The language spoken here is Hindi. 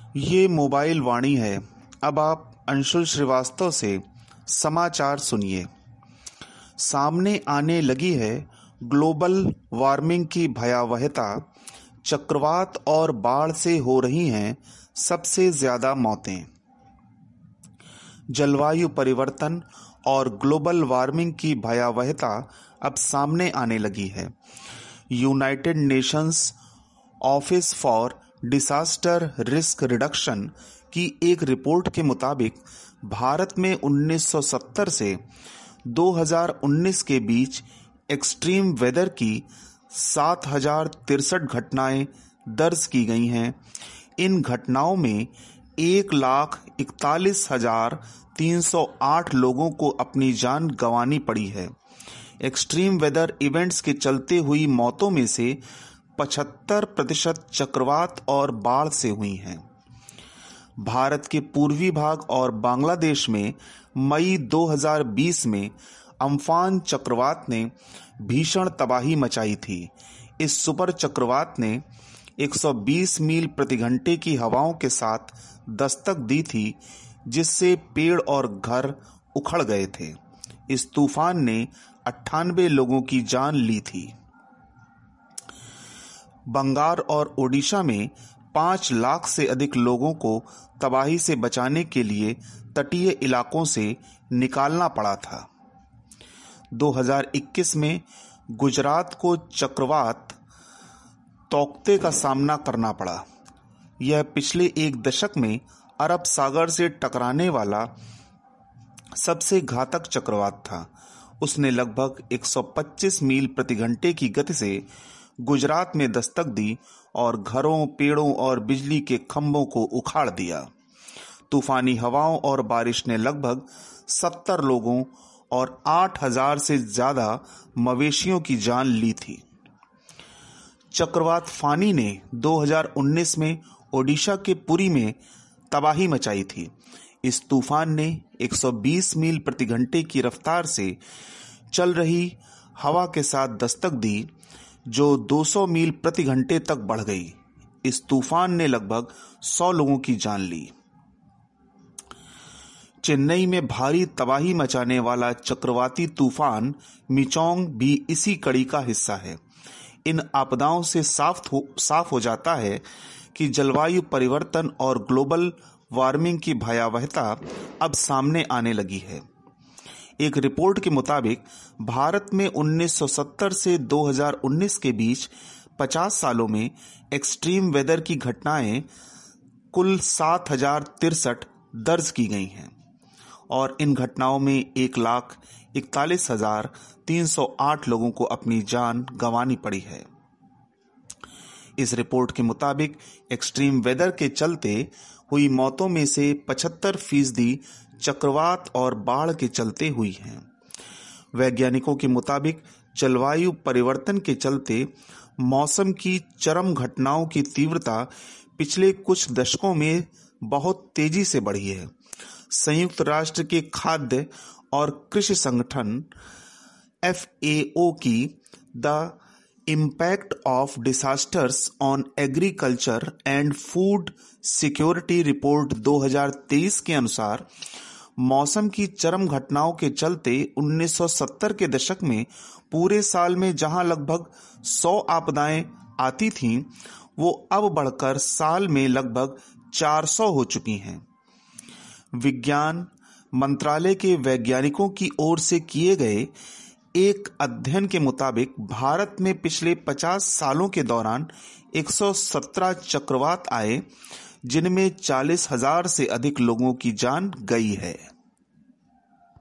ये मोबाइल वाणी है। अब आप अंशुल श्रीवास्तव से समाचार सुनिए। सामने आने लगी है ग्लोबल वार्मिंग की भयावहता। चक्रवात और बाढ़ से हो रही हैं सबसे ज्यादा मौतें। जलवायु परिवर्तन और ग्लोबल वार्मिंग की भयावहता अब सामने आने लगी है। United Nations office for disaster risk reduction की एक रिपोर्ट के मुताबिक भारत में 1970 से 2019 के बीच एक्सट्रीम वेदर की 7,063 घटनाएं दर्ज की गई हैं। इन घटनाओं में 1,41,308 लोगों को अपनी जान गंवानी पड़ी है। एक्सट्रीम वेदर इवेंट्स के चलते हुई मौतों में से 75% चक्रवात और बाढ़ से हुई हैं। भारत के पूर्वी भाग और बांग्लादेश में मई 2020 में अम्फान चक्रवात ने भीषण तबाही मचाई थी। इस सुपर चक्रवात ने 120 मील प्रति घंटे की हवाओं के साथ दस्तक दी थी, जिससे पेड़ और घर उखड़ गए थे। इस तूफान ने 98 लोगों की जान ली थी। बंगाल और ओडिशा में 5 लाख से अधिक लोगों को तबाही से बचाने के लिए तटीय इलाकों से निकालना पड़ा था। 2021 में गुजरात को चक्रवात तौकते का सामना करना पड़ा। यह पिछले एक दशक में अरब सागर से टकराने वाला सबसे घातक चक्रवात था। उसने लगभग 125 मील प्रति घंटे की गति से गुजरात में दस्तक दी और घरों, पेड़ों और बिजली के खंभों को उखाड़ दिया। तूफानी हवाओं और बारिश ने लगभग 70 लोगों और 8,000 से ज्यादा मवेशियों की जान ली थी। चक्रवात फानी ने 2019 में ओडिशा के पुरी में तबाही मचाई थी। इस तूफान ने 120 मील प्रति घंटे की रफ्तार से चल रही हवा के साथ दस्तक दी, जो 200 मील प्रति घंटे तक बढ़ गई। इस तूफान ने लगभग 100 लोगों की जान ली। चेन्नई में भारी तबाही मचाने वाला चक्रवाती तूफान मिचोंग भी इसी कड़ी का हिस्सा है। इन आपदाओं से साफ हो जाता है कि जलवायु परिवर्तन और ग्लोबल वार्मिंग की भयावहता अब सामने आने लगी है। एक रिपोर्ट के मुताबिक भारत में 1970 से 2019 के बीच 50 सालों में एक्सट्रीम वेदर की घटनाएं कुल 7,063 दर्ज की गई हैं और इन घटनाओं में 1,41,308 लोगों को अपनी जान गंवानी पड़ी है। इस रिपोर्ट के मुताबिक एक्सट्रीम वेदर के चलते हुई मौतों में से 75% चक्रवात और बाढ़ के चलते हुई हैं। वैज्ञानिकों के मुताबिक जलवायु परिवर्तन के चलते मौसम की चरम घटनाओं की तीव्रता पिछले कुछ दशकों में बहुत तेजी से बढ़ी है। संयुक्त राष्ट्र के खाद्य और कृषि संगठन FAO की the impact of disasters on agriculture and food security report 2023 के अनुसार मौसम की चरम घटनाओं के चलते 1970 के दशक में पूरे साल में जहां लगभग 100 आपदाएं आती थीं, वो अब बढ़कर साल में लगभग 400 हो चुकी हैं। विज्ञान मंत्रालय के वैज्ञानिकों की ओर से किए गए एक अध्ययन के मुताबिक भारत में पिछले 50 सालों के दौरान 117 चक्रवात आए, जिनमें 40,000 से अधिक लोगों की जान गई है।